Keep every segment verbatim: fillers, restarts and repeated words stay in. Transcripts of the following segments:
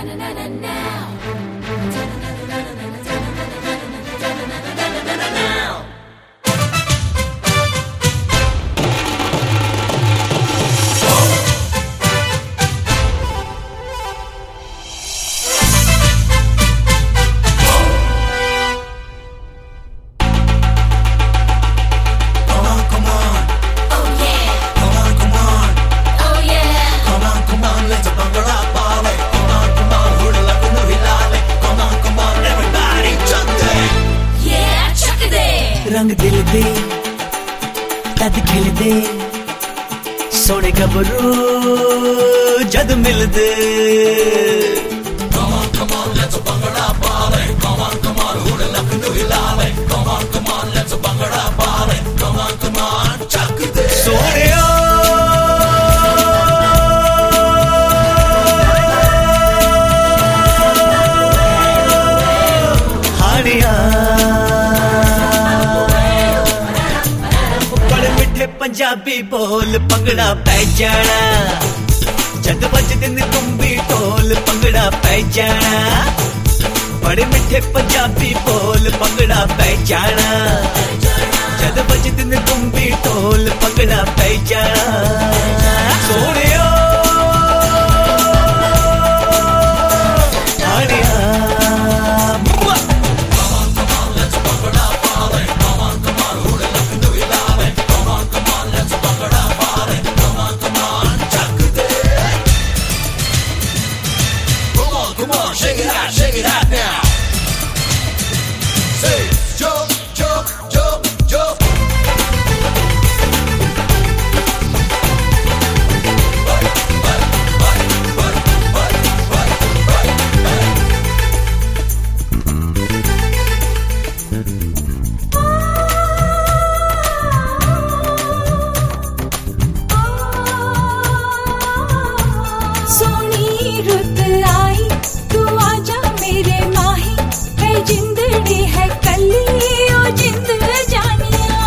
रंग दिल दे तद खिल दे सोने गबरू जद मिल दे Come on, come on, let's a bangada party. Come on, come on, who the luck to hilale. Come on, come on, let's a bangada party. Come on, come on, chuck de Sonia. Punjabi बोल पंगड़ा पै जाना जद बजदे ने तुम्बी ढोल पंगड़ा पै जाना बड़े मिठे पंजाबी बोल पंगड़ा पै जाना जद बजदे ने तुम्बी ढोल पंगड़ा पै जाना Sonia Come on, shake it out, shake it out now. Say, jump, jump, jump, jump. Soni रुत आई तू आजा मेरे माही है जिंदड़ी है कली ओ जिंद जानिया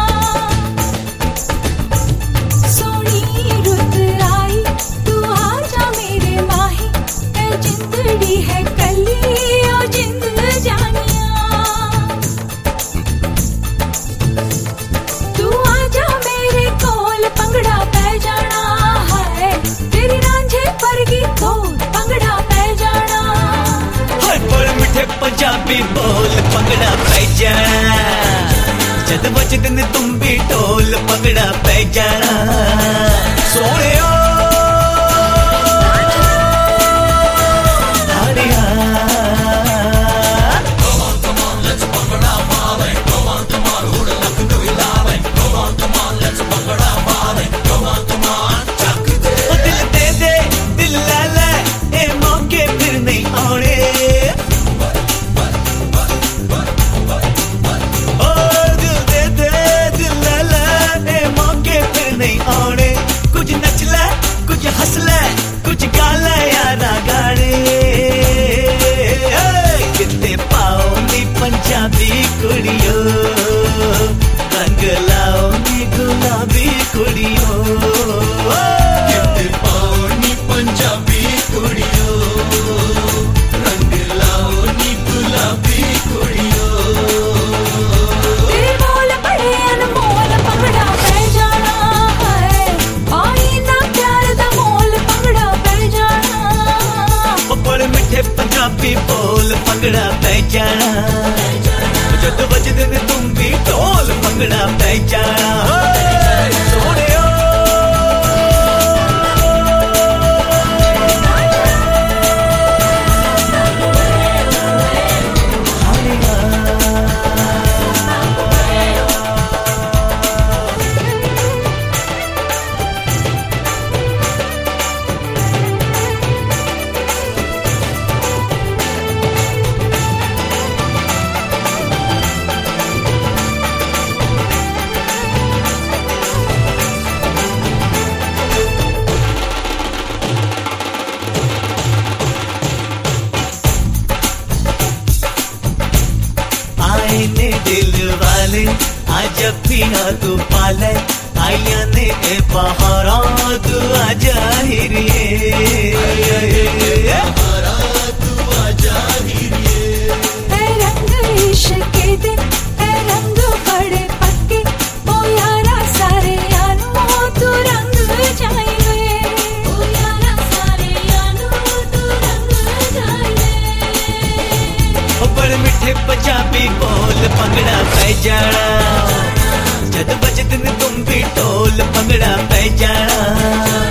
सोनी रुत आई तू आजा मेरे माही है जिंदड़ी है कली ओ जिंद जानिया तू आजा मेरे कोल पंगड़ा पै जाना है तेरी रांझे परगी तो पंगड़ा पै जाना हर बड़ मिठे पंजाबी बोल पंगड़ा पै जाना जद बजदे ने तुम्बी ढोल पंगड़ा पै जाना सोनिया कुछ नच ले कुछ हंस ले कुछ गा ले यारा गाने कितने पाओ नी पंजाबी कुड़ियो रंग लाओ नी गुलाबी कुड़ियो कितने पाओ नी पंजाबी कुड़ियो रंग लाओ नी गुलाबी कुड़ियो तेरे बोल बड़े अनमोल पंगड़ा पै जाना पंजाबी बोल पंगड़ा पै जाना जद बजदे ने तुम्बी ढोल पंगड़ा पै जाना सोनिया दिल वाले आज पिया तू पाले आइया ने बहारा तू आजा हिरिए बहारा तू सोने पंजाबी बोल भंगड़ा पै जाना जद बजदे तुम भी ढोल भंगड़ा पै जाना